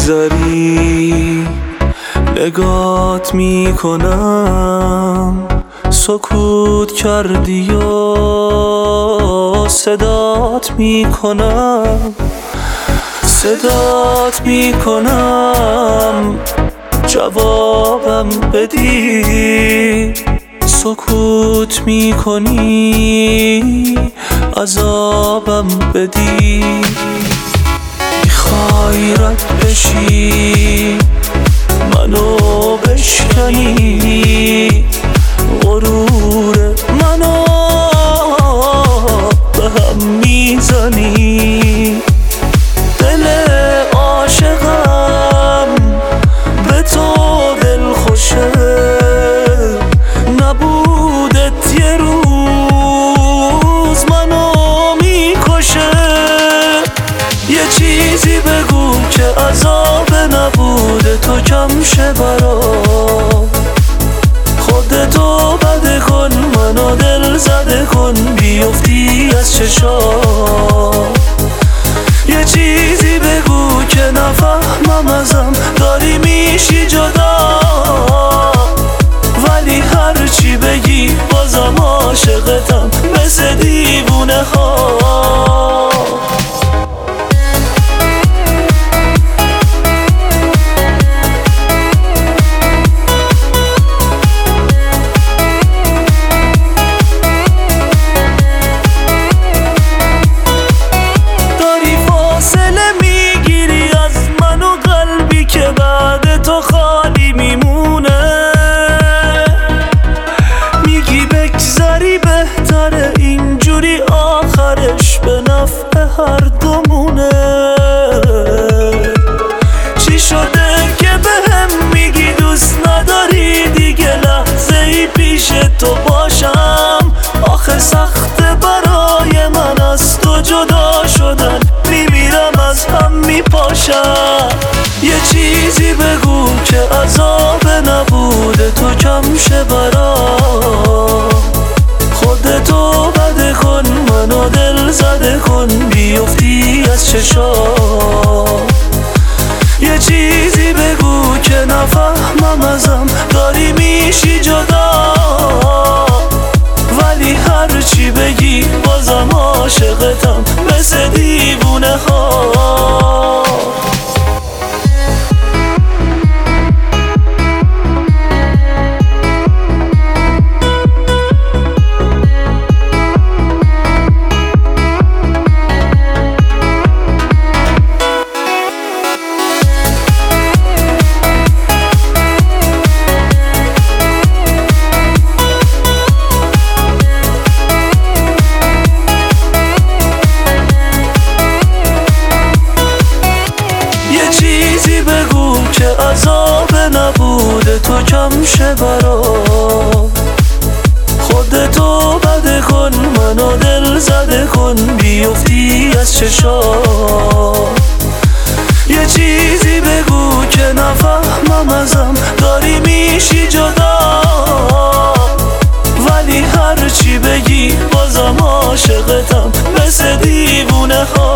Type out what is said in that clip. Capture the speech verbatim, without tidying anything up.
میگذری نگات میکنم، سکوت کردی و صدات میکنم، صدات میکنم جوابم بدی، سکوت میکنی عذابم بدی. میخوای رد بشی منو بشکنی، غرور منو به هم میزنی، دل عاشقم به تو دل خوشه، نبودت یه روز منو میکشه. یه چیزی بگو که عذاب نبوده تو کم شه برام، خودتو بده کن منو دل زده کن بیفتی از چشام. یه چیزی بگو که نفهمم ازم داری میشی جدا، ولی هرچی بگی بازم عاشقتم مثل دیوونه ها. تو خالی میمونه، میگی بگذری بهتره اینجوری آخرش به نفع هر دومونه. چی شده که بهم میگی دوست نداری دیگه لحظه ای پیش تو باشم؟ آخه سخته برای من از تو جدا شدن، میمیرم از هم میپاشم. یه چیزی بگو که عذاب نبوده تو کم شه برام، خودتو بده کن منو دل زده کن بیفتی از چشام. یه چیزی بگو که نفهمم ازم داری میشی جدا، ولی هرچی بگی بازم عاشقتم مثل دیوونه ها. که عذاب نبوده تو کم شه برام، خودتو بده کن منو دل زده کن بیفتی از چشام. یه چیزی بگو که نفهمم ازم داری میشی جدا، ولی هرچی بگی بازم عاشقتم مثل دیوونه ها.